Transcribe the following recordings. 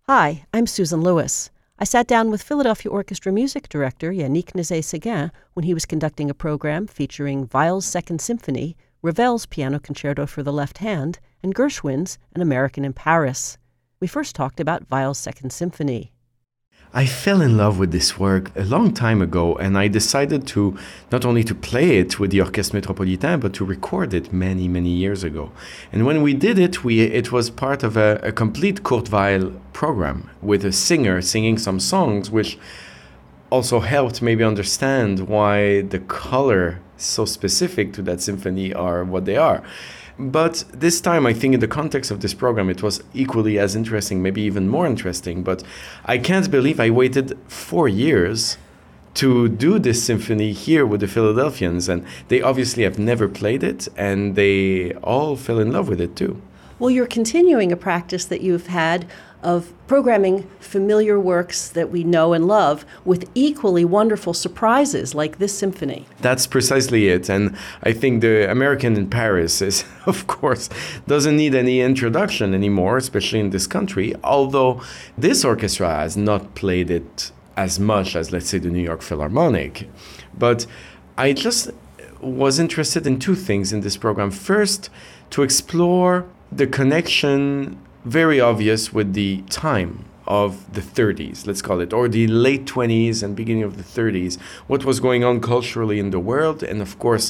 Hi, I'm Susan Lewis. I sat down with Philadelphia Orchestra music director Yannick Nézet-Séguin when he was conducting a program featuring Weil's Second Symphony, Ravel's Piano Concerto for the Left Hand, and Gershwin's An American in Paris. We first talked about Weil's Second Symphony. I fell in love with this work a long time ago, and I decided to not only to play it with the Orchestre Métropolitain, but to record it many, many years ago. And when we did it, it was part of a complete Kurt Weill program with a singer singing some songs, which also helped maybe understand why the color so specific to that symphony are what they are. But this time, I think in the context of this program, it was equally as interesting, maybe even more interesting. But I can't believe I waited 4 years to do this symphony here with the Philadelphians. And they obviously have never played it, and they all fell in love with it too. Well, you're continuing a practice that you've had of programming familiar works that we know and love with equally wonderful surprises like this symphony. That's precisely it. And I think the American in Paris is, of course, doesn't need any introduction anymore, especially in this country, although this orchestra has not played it as much as, let's say, the New York Philharmonic. But I just was interested in two things in this program. First, to explore the connection very obvious with the time of the 30s, let's call it, or the late 20s and beginning of the 30s, what was going on culturally in the world, and of course,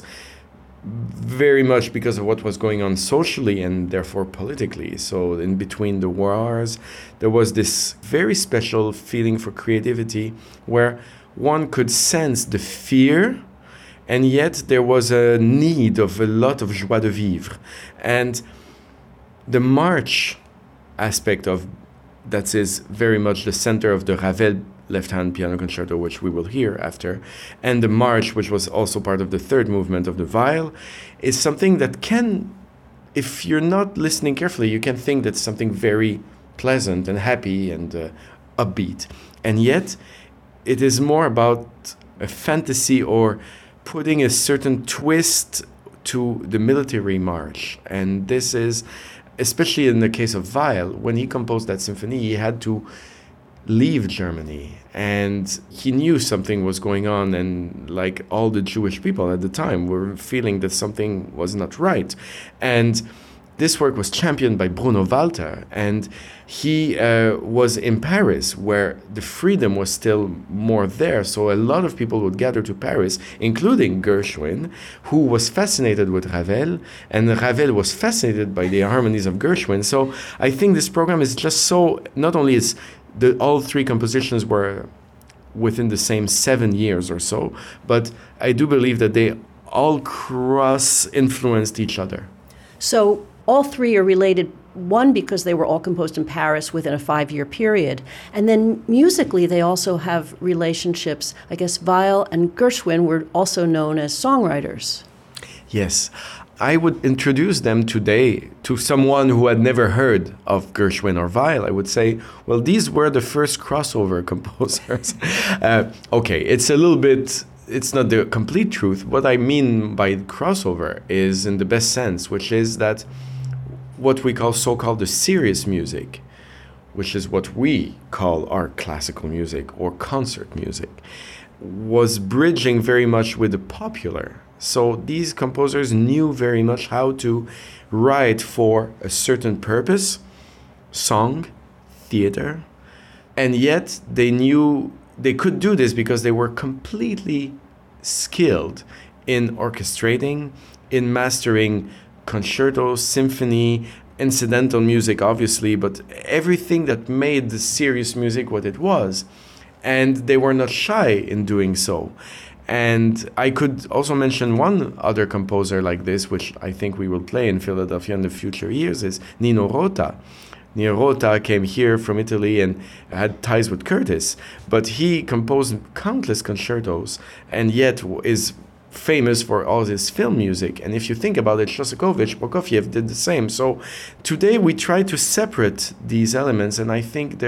very much because of what was going on socially and therefore politically. So in between the wars, there was this very special feeling for creativity where one could sense the fear, and yet there was a need of a lot of joie de vivre. And the march aspect of that is very much the center of the Ravel left-hand piano concerto, which we will hear after, and the march, which was also part of the third movement of the Weill, is something that can, if you're not listening carefully, you can think that's something very pleasant and happy and upbeat. And yet, it is more about a fantasy or putting a certain twist to the military march. And this is, especially in the case of Weill, when he composed that symphony, he had to leave Germany. And he knew something was going on, and like all the Jewish people at the time were feeling that something was not right. And this work was championed by Bruno Walter, and he was in Paris, where the freedom was still more there. So a lot of people would gather to Paris, including Gershwin, who was fascinated with Ravel, and Ravel was fascinated by the harmonies of Gershwin. So I think this program is just so, not only is all three compositions were within the same 7 years or so, but I do believe that they all cross-influenced each other. So all three are related, one, because they were all composed in Paris within a 5-year period. And then musically, they also have relationships. I guess Weill and Gershwin were also known as songwriters. Yes. I would introduce them today to someone who had never heard of Gershwin or Weill. I would say, well, these were the first crossover composers. Okay, it's a little bit... It's not the complete truth. What I mean by crossover is in the best sense, which is that what we call so-called the serious music, which is what we call our classical music or concert music, was bridging very much with the popular. So these composers knew very much how to write for a certain purpose, song, theater, and yet they knew they could do this because they were completely skilled in orchestrating, in mastering concerto, symphony, incidental music, obviously, but everything that made the serious music what it was. And they were not shy in doing so. And I could also mention one other composer like this, which I think we will play in Philadelphia in the future years, is Nino Rota. Nino Rota came here from Italy and had ties with Curtis, but he composed countless concertos and yet is famous for all his film music. And if you think about it, Shostakovich, Prokofiev did the same. So today we try to separate these elements, and I think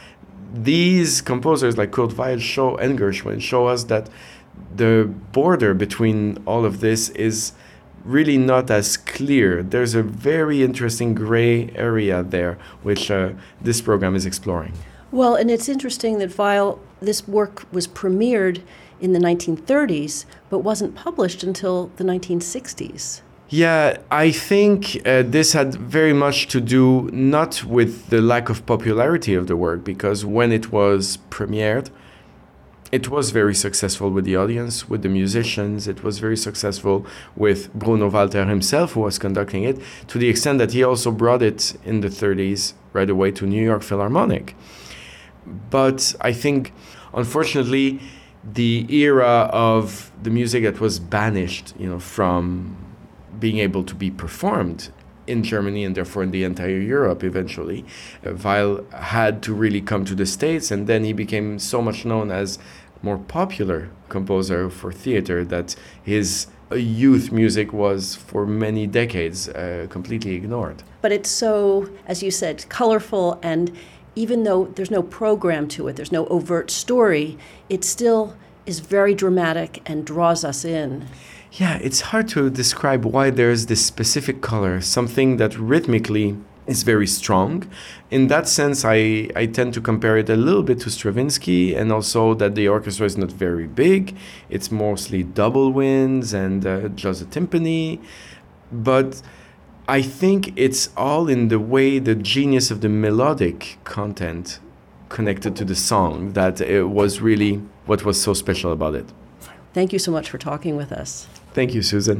these composers like Kurt Weill and Gershwin show us that the border between all of this is really not as clear. There's a very interesting gray area there, which this program is exploring. Well, and it's interesting that Weill, this work was premiered in the 1930s, but wasn't published until the 1960s. Yeah, I think this had very much to do not with the lack of popularity of the work, because when it was premiered, it was very successful with the audience, with the musicians. It was very successful with Bruno Walter himself, who was conducting it, to the extent that he also brought it in the 30s right away to New York Philharmonic. But I think, unfortunately, the era of the music that was banished, from being able to be performed in Germany and therefore in the entire Europe eventually, Weill had to really come to the States, and then he became so much known as more popular composer for theater that his youth music was for many decades completely ignored. But it's so, as you said, colorful, and even though there's no program to it, there's no overt story, it still is very dramatic and draws us in. Yeah, it's hard to describe why there's this specific color, something that rhythmically is very strong. In that sense, I tend to compare it a little bit to Stravinsky, and also that the orchestra is not very big. It's mostly double winds and just a timpani. But I think it's all in the way the genius of the melodic content connected to the song that it was really what was so special about it. Thank you so much for talking with us. Thank you, Susan.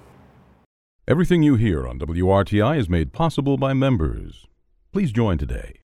Everything you hear on WRTI is made possible by members. Please join today